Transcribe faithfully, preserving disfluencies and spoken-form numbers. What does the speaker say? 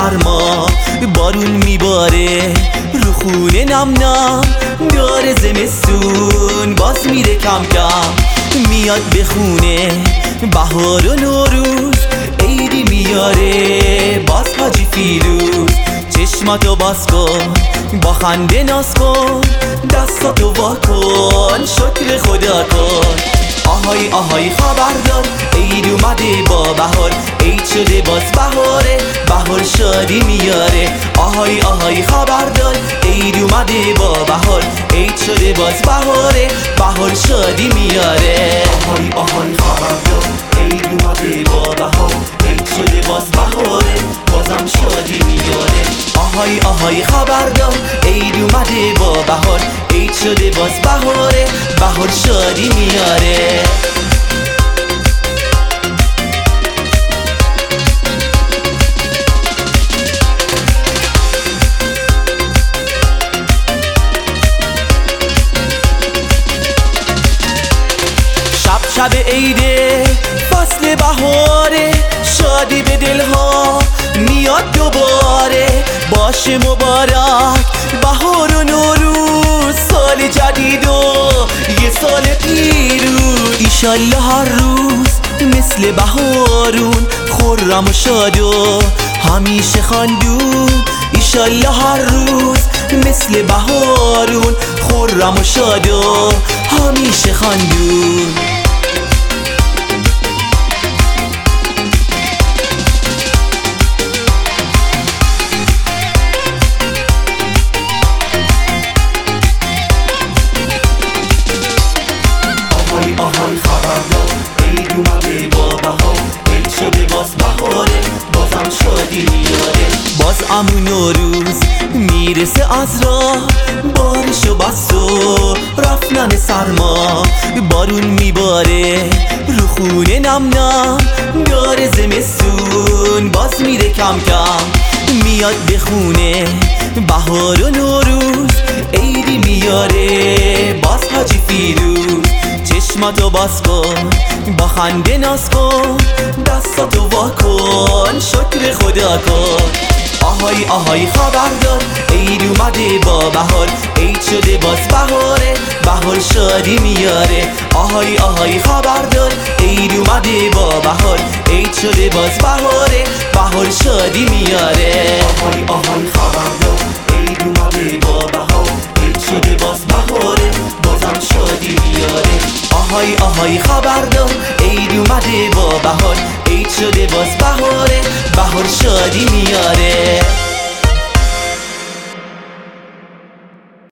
سرما بارون میباره رو خونه نم نم داره زمستون باز میره کم کم میاد به خونه بهار و نوروز عیدی میاره باز حاجی فیروز چشماتو باز کن با خنده ناز کن دستاتو وا کن شکر خدا کن آهای آهای خبردار عید اومده با بهار عید شده باز بهاره بهار شادی میاره آهای آهای خبردار عید اومده با بهار عید شده باز بهاره بهار شادی میاره آهای آهای خبردار عید اومده با بهار عید شده باز بهاره بازم شادی میاره آهای آهای خبردار عید اومده با بهار عید شده باز بهاره بهار شادی میاره شب شب عیده فصل بهاره شادی به دلها میاد دوباره باشه مبارک بهار و نوروز سال جدید و یه سال پیروز ایشالله هر روز مثل بهارون خرم و شاد و همیشه خندون ایشالله هر روز مثل بهارون خرم و شاد و همیشه خندون آهای خبردار عید اومده با بهار عید شده باز بهاره بازم شادی میاره باز عمو نوروز میرسه از راه بارش و بس و رفتن سرما بارون میباره رو خونه نم نم داره زمستون باز میره کم کم میاد به خونه بهار و نوروز عیدی میاره باز حاجی فیروز چشماتو باز کن با خنده ناز کن دستاتو وا کن شکر خدا کن آهای آهای خبردار عید اومده با بهار عید شده باز بهاره بهار شادی میاره آهای آهای خبردار عید اومده با بهار عید شده باز بهاره بهار شادی میاره آهای آهای خبردار عید اومده با بهار عید شده باز بهاره بازم شادی میاره آهای آهای خبردار عید اومده با بهار عید شده باز بهاره بهار شادی میاره